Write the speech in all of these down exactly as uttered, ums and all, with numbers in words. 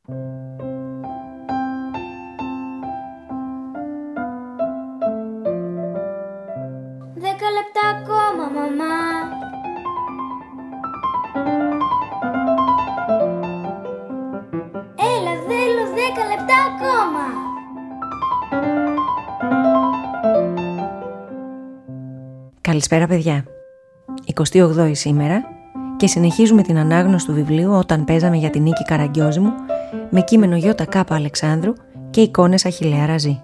Δέκα λεπτά ακόμα, μαμά. Έλα, θέλω δέκα λεπτά ακόμα. Καλησπέρα, παιδιά. εικοστή όγδοη σήμερα και συνεχίζουμε την ανάγνωση του βιβλίου «Όταν παίζαμε για την Νίκη Καραγκιόζημου» με κείμενο Γιώτα Κάπα Αλεξάνδρου και εικόνες Αχιλλέα Ραζή.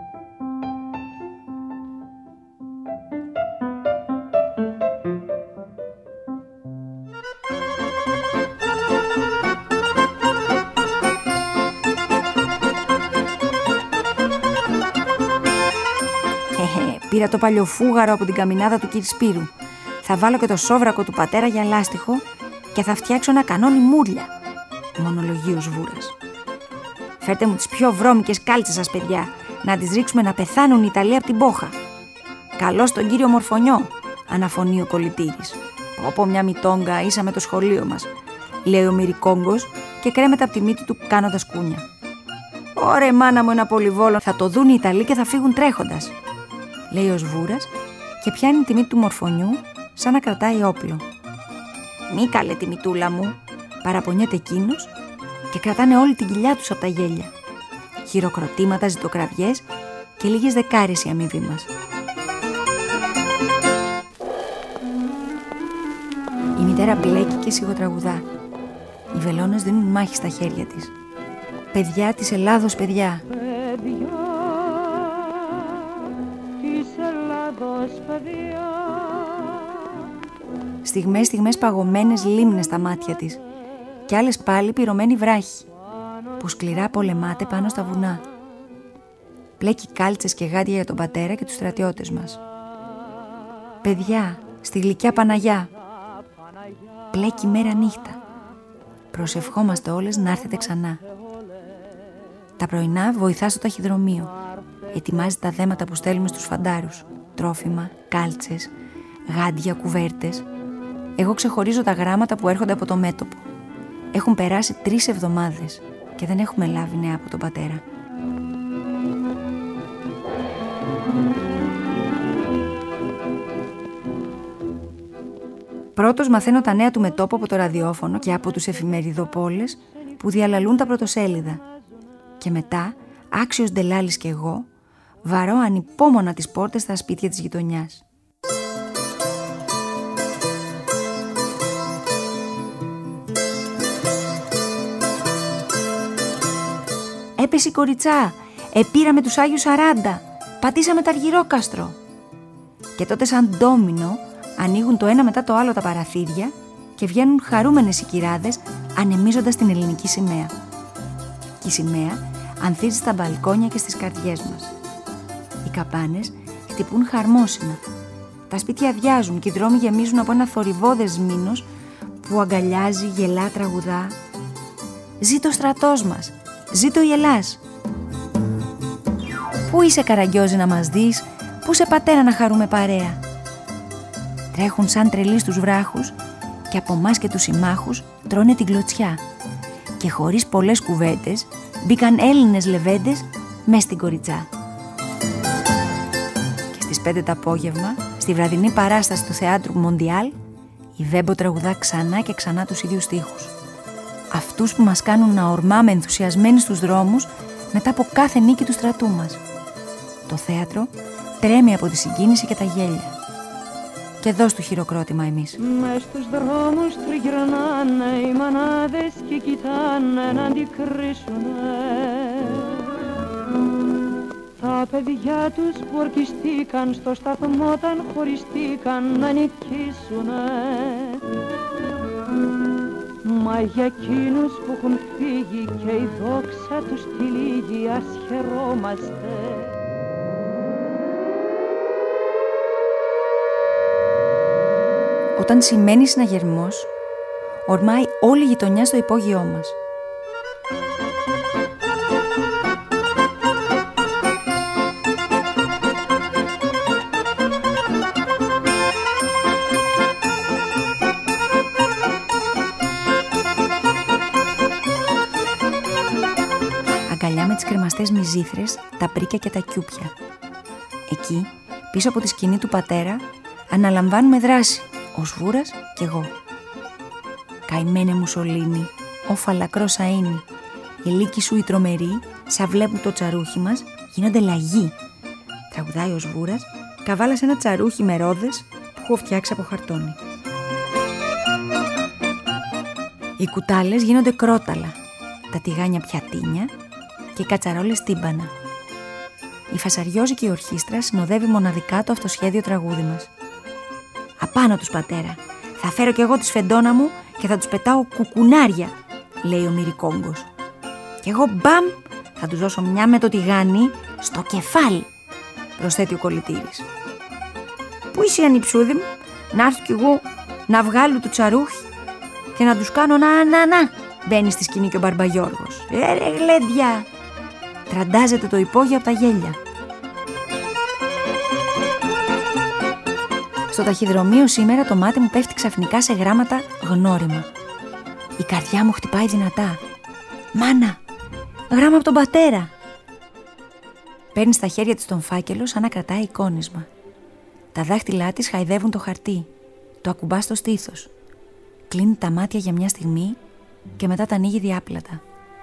Πήρα το παλιοφούγαρο από την καμινάδα του κ. Σπύρου. Θα βάλω και το σόβρακο του πατέρα για λάστιχο και θα φτιάξω ένα κανόνι μούρλια, μονολογεί ο Σβούρας. Φέρτε μου τις πιο βρώμικες κάλτσες σας, παιδιά, να τις ρίξουμε να πεθάνουν οι Ιταλοί από την πόχα. Καλώς τον κύριο Μορφωνιό, αναφωνεί ο κολλητήρης. Όπω μια μητόγκα ίσα με το σχολείο μας, λέει ο Μυρικόγκος και κρέμεται από τη μύτη του κάνοντας κούνια. Ωρε μάνα μου, ένα πολυβόλο, θα το δουν οι Ιταλοί και θα φύγουν τρέχοντας, λέει ο Σβούρας και πιάνει τη μύτη του Μορφωνιού σαν να κρατάει όπλο. «Μη καλέ τη μητούλα μου», παραπονιέται εκείνος και κρατάνε όλη την κοιλιά τους από τα γέλια. Χειροκροτήματα, ζητοκραυγές και λίγες δεκάρες η αμοιβή μας. Η μητέρα μπλέκει και σιγοτραγουδά. Οι βελόνες δίνουν μάχη στα χέρια της. «Παιδιά της Ελλάδος, παιδιά». Στιγμές, στιγμές παγωμένες λίμνες στα μάτια της και άλλες πάλι πυρωμένη βράχη που σκληρά πολεμάται πάνω στα βουνά. Πλέκει κάλτσες και γάντια για τον πατέρα και τους στρατιώτες μας. «Παιδιά, στη γλυκιά Παναγιά». Πλέκει μέρα νύχτα. Προσευχόμαστε όλες να έρθετε ξανά. Τα πρωινά βοηθά στο ταχυδρομείο. Ετοιμάζει τα δέματα που στέλνουμε στους φαντάρους. Τρόφιμα, κάλτσες, γάντια, κουβέρτες. Εγώ ξεχωρίζω τα γράμματα που έρχονται από το μέτωπο. Έχουν περάσει τρεις εβδομάδες και δεν έχουμε λάβει νέα από τον πατέρα. Πρώτος μαθαίνω τα νέα του μετώπου από το ραδιόφωνο και από τους εφημεριδοπόλες που διαλαλούν τα πρωτοσέλιδα. Και μετά, άξιος Ντελάλης κι εγώ, βαρώ ανυπόμονα τις πόρτες στα σπίτια της γειτονιάς. «Έπεσε η κοριτσά, επήραμε τους Άγιους Σαράντα, πατήσαμε το Αργυρόκαστρο». Και τότε σαν ντόμινο ανοίγουν το ένα μετά το άλλο τα παραθύρια και βγαίνουν χαρούμενες οι κυράδες ανεμίζοντας την ελληνική σημαία. Και η σημαία ανθίζει στα μπαλκόνια και στις καρδιές μας. Οι καμπάνες χτυπούν χαρμόσυνα. Τα σπίτια αδειάζουν και οι δρόμοι γεμίζουν από ένα θορυβώδες μήνος που αγκαλιάζει, γελά, τραγουδά. «Ζήτω ο στρατός μας! Ζήτω η Ελλάς!» «Πού είσαι, Καραγκιόζη, να μας δεις? Πού σε πατέρα να χαρούμε παρέα?» Τρέχουν σαν τρελοί στους βράχους και από μας και τους συμμάχους τρώνε την κλωτσιά. Και χωρίς πολλές κουβέντες μπήκαν Έλληνες λεβέντες μες στην κοριτσά. Και στις πέντε το απόγευμα, στη βραδινή παράσταση του θεάτρου Μοντιάλ, η Βέμπο τραγουδά ξανά και ξανά τους ίδιους στίχους. Αυτούς που μας κάνουν να ορμάμε ενθουσιασμένοι στους δρόμους μετά από κάθε νίκη του στρατού μας. Το θέατρο τρέμει από τη συγκίνηση και τα γέλια. Και δώσ' του χειροκρότημα εμείς. Μες στους δρόμους τριγυρνάνε οι μανάδες και κοιτάνε να αντικρίσουνε τα παιδιά τους που ορκιστήκαν στο σταθμό όταν χωριστήκαν να νικήσουνε. Μα για εκείνους που έχουν φύγει και η δόξα τους τυλίγει, ας χαιρόμαστε. Όταν σημαίνει συναγερμός, ορμάει όλη η γειτονιά στο υπόγειό μας. αγκαλιά με τις κρεμαστές μυζήθρες, τα πρίκια και τα κιούπια. Εκεί, πίσω από τη σκηνή του πατέρα, αναλαμβάνουμε δράση, ο Σβούρας κι εγώ. Καημένε Μουσολίνη, ο φαλακρός αΐνη, οι λύκοι σου οι τρομεροί, σαν βλέπουν το τσαρούχι μας, γίνονται λαγοί. Τραγουδάει ο Σβούρας, καβάλασε ένα τσαρούχι με ρόδες που έχω φτιάξει από χαρτόνι. Οι κουτάλες γίνονται κρόταλα, τα τηγάνια πιατίνια και οι κατσαρόλες τύμπανα. Η φασαριόζικη ορχήστρα συνοδεύει μοναδικά το αυτοσχέδιο τραγούδι μας. «Απάνω τους, πατέρα, θα φέρω κι εγώ τη σφεντόνα μου και θα τους πετάω κουκουνάρια», λέει ο Μυρικόγκος. «Κι εγώ μπαμ, θα τους δώσω μια με το τηγάνι στο κεφάλι», προσθέτει ο Κολλητήρης. «Πού είσαι, ανιψούδι μου, να έρθω κι εγώ να βγάλω το τσαρούχι και να τους κάνω να να να», μπαίνει στη σκηνή και ο Μπαρμπαγιώργος. «Ε ρε γλέντια», τραντάζεται το υπόγειο από τα γέλια. Στο ταχυδρομείο σήμερα το μάτι μου πέφτει ξαφνικά σε γράμματα γνώριμα. Η καρδιά μου χτυπάει δυνατά. «Μάνα, γράμμα από τον πατέρα». Παίρνει στα χέρια της τον φάκελο σαν να κρατάει εικόνισμα. Τα δάχτυλά της χαϊδεύουν το χαρτί. Το ακουμπά στο στήθος. Κλείνει τα μάτια για μια στιγμή και μετά τα ανοίγει διάπλατα.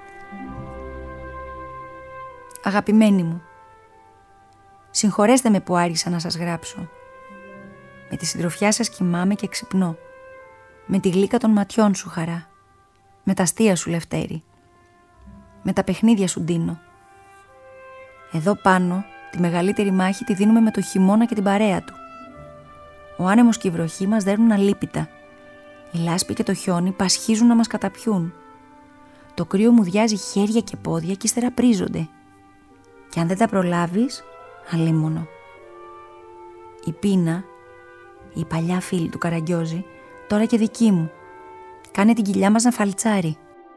«Αγαπημένοι μου, συγχωρέστε με που άργησα να σας γράψω. Με τη συντροφιά σας κοιμάμαι και ξυπνώ. Με τη γλύκα των ματιών σου, χαρά. Με τα αστεία σου, Λευτέρη. Με τα παιχνίδια σου, Ντίνο. Εδώ πάνω τη μεγαλύτερη μάχη τη δίνουμε με το χειμώνα και την παρέα του. Ο άνεμος και η βροχή μας δέρνουν αλίπητα. Η λάσπη και το χιόνι πασχίζουν να μας καταπιούν. Το κρύο μου διάζει χέρια και πόδια και ύστερα πρίζονται. Και αν δεν τα προλάβεις, αλίμονο. Η πείνα, η παλιά φίλη του Καραγκιόζη, τώρα και δική μου, κάνει την κοιλιά μας να φαλτσάρει.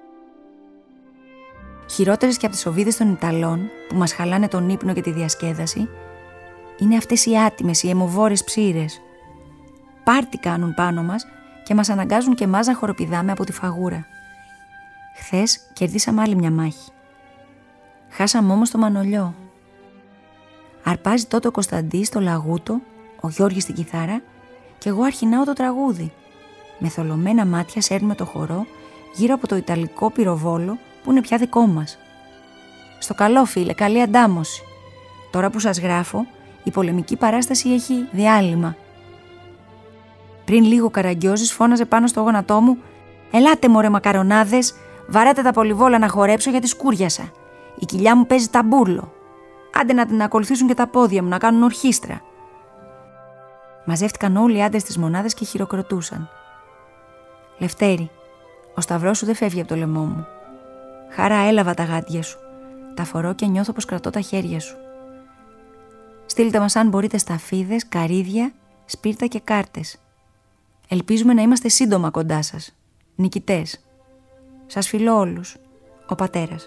Χειρότερες και από τις οβίδες των Ιταλών, που μας χαλάνε τον ύπνο και τη διασκέδαση, είναι αυτές οι άτιμες, οι αιμοβόρες ψήρες. Πάρτι κάνουν πάνω μας και μας αναγκάζουν και εμάς να χοροπηδάμε από τη φαγούρα. Χθες κερδίσαμε άλλη μια μάχη. Χάσαμε όμως το Μανολιό. Αρπάζει τότε ο Κωνσταντής στο λαγούτο, ο Γιώργης στην κιθάρα και εγώ αρχινάω το τραγούδι. Με θολωμένα μάτια σέρνουμε το χορό γύρω από το ιταλικό πυροβόλο που είναι πια δικό μας. Στο καλό, φίλε, καλή αντάμωση. Τώρα που σας γράφω, η πολεμική παράσταση έχει διάλειμμα. Πριν λίγο ο Καραγκιόζης φώναζε πάνω στο γόνατό μου: «Ελάτε μωρέ μακαρονάδες, βαράτε τα πολυβόλα να χορέψω γιατί σκούριασα. Η κοιλιά μου παίζει ταμπούρλο. Άντε να την ακολουθήσουν και τα πόδια μου να κάνουν ορχήστρα». Μαζεύτηκαν όλοι οι άντρες της μονάδας και χειροκροτούσαν. «Λευτέρη, ο σταυρός σου δεν φεύγει από το λαιμό μου. Χαρά, έλαβα τα γάντια σου. Τα φορώ και νιώθω πως κρατώ τα χέρια σου. Στείλτε μας αν μπορείτε σταφίδες, καρύδια, σπίρτα και κάρτες. Ελπίζουμε να είμαστε σύντομα κοντά σας. Νικητές. Σας φιλώ όλους. Ο πατέρας».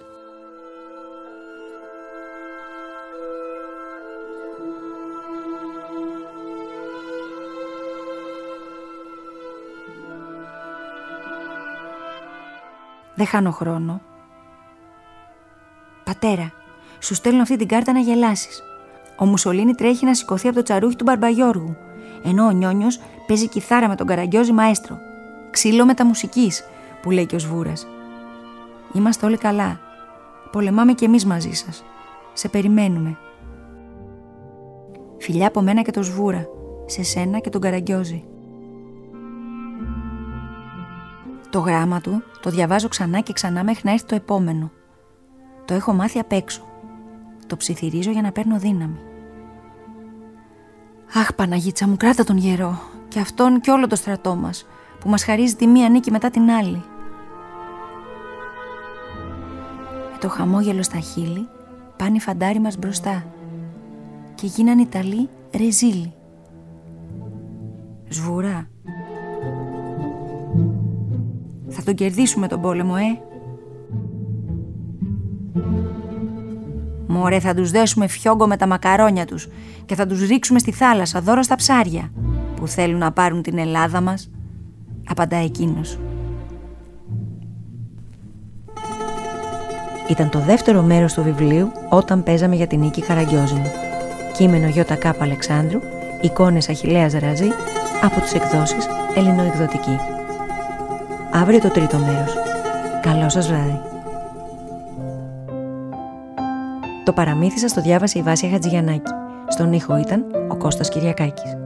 Δεν χάνω χρόνο. «Πατέρα, σου στέλνω αυτή την κάρτα να γελάσεις. Ο Μουσολίνη τρέχει να σηκωθεί από το τσαρούχι του Μπαρμπαγιώργου, ενώ ο Νιόνιος παίζει κιθάρα με τον Καραγκιόζη μαέστρο. Ξύλο μεταμουσικής», που λέει και ο Σβούρας. «Είμαστε όλοι καλά. Πολεμάμε κι εμείς μαζί σας. Σε περιμένουμε. Φιλιά από μένα και το Σβούρα, σε σένα και τον Καραγκιόζη». Το γράμμα του το διαβάζω ξανά και ξανά μέχρι να έρθει το επόμενο. Το έχω μάθει απ' έξω. Το ψιθυρίζω για να παίρνω δύναμη. «Αχ, Παναγίτσα μου, κράτα τον γερό, και αυτόν και όλο το στρατό μας, που μας χαρίζει τη μία νίκη μετά την άλλη». Με το χαμόγελο στα χείλη πάνε οι φαντάροι μας μπροστά και γίναν Ιταλοί ρεζίλοι. «Σβουρά, θα τον κερδίσουμε τον πόλεμο, ε! Μωρέ, θα τους δέσουμε φιόγκο με τα μακαρόνια τους και θα τους ρίξουμε στη θάλασσα δώρο στα ψάρια που θέλουν να πάρουν την Ελλάδα μας», απαντά εκείνος. Ήταν το δεύτερο μέρος του βιβλίου «Όταν παίζαμε για την Νίκη Καραγκιόζημου». Κείμενο Γιώτα Κάπα Αλεξάνδρου, εικόνες Αχιλλέας Ραζή, από τις εκδόσεις Ελληνοεκδοτική. Αύριο το τρίτο μέρος. Καλό σας βράδυ. Το παραμύθι σας το διάβασε η Βάσια Χατζηγιαννάκη. Στον ήχο ήταν ο Κώστας Κυριακάκης.